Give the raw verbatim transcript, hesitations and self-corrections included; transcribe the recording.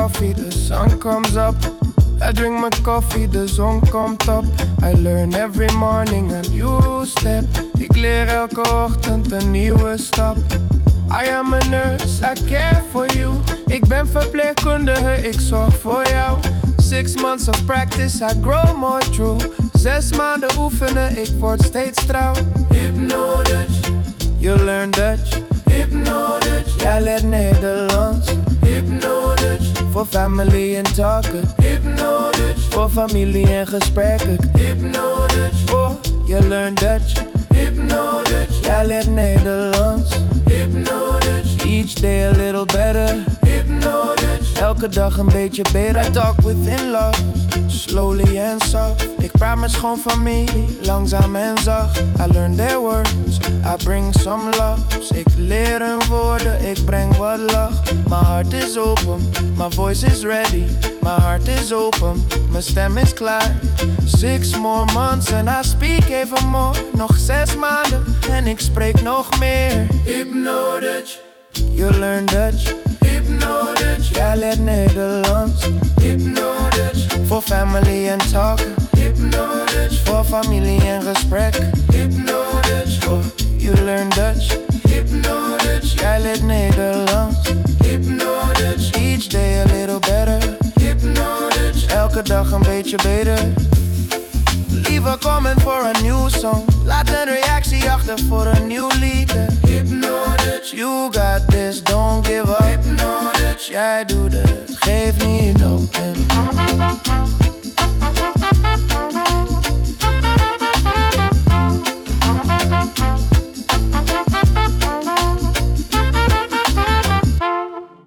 coffee, the sun comes up. I drink my coffee, de zon komt op. I learn every morning a new step. Ik leer elke ochtend een nieuwe stap. I am a nurse, I care for you. Ik ben verpleegkundige, ik zorg voor jou. Six months of practice, I grow more true. Zes maanden oefenen, ik word steeds trouw. Hypno Dutch, you learn Dutch. Hypno Dutch, jij leert Nederlands. Hypno Dutch, voor family en talken. Hypno Dutch, voor familie en gesprekken. Hypno Dutch, oh, you learn Dutch. Hypno Dutch, jij leert Nederlands. Hypno Dutch, each day a little better. Hypno Dutch, elke dag een beetje beter. I talk within love, slowly and soft. Ik praat met schoonfamilie, langzaam en zacht. I learn their words, I bring some love. Ik leer hun woorden, ik breng wat lach. My heart is open, my voice is ready. My heart is open, mijn stem is klaar. Six more months and I speak even more. Nog zes maanden en ik spreek nog meer. Hypno Dutch, you learn Dutch. Hypno Dutch, jij leert Nederlands. Hypno Dutch, voor family en talken. Hypno Dutch, voor familie en gesprek. Hypno Dutch, oh, you learn Dutch. Hypno Dutch, jij leert Nederlands. Hypno Dutch, each day a little better. Hypno Dutch, elke dag een beetje beter. Leave a comment for a new song. Laat een reactie achter voor een nieuw lied. Hypno Dutch, you got this, don't give up. Hypno Dutch, jij doet het, geef niet op.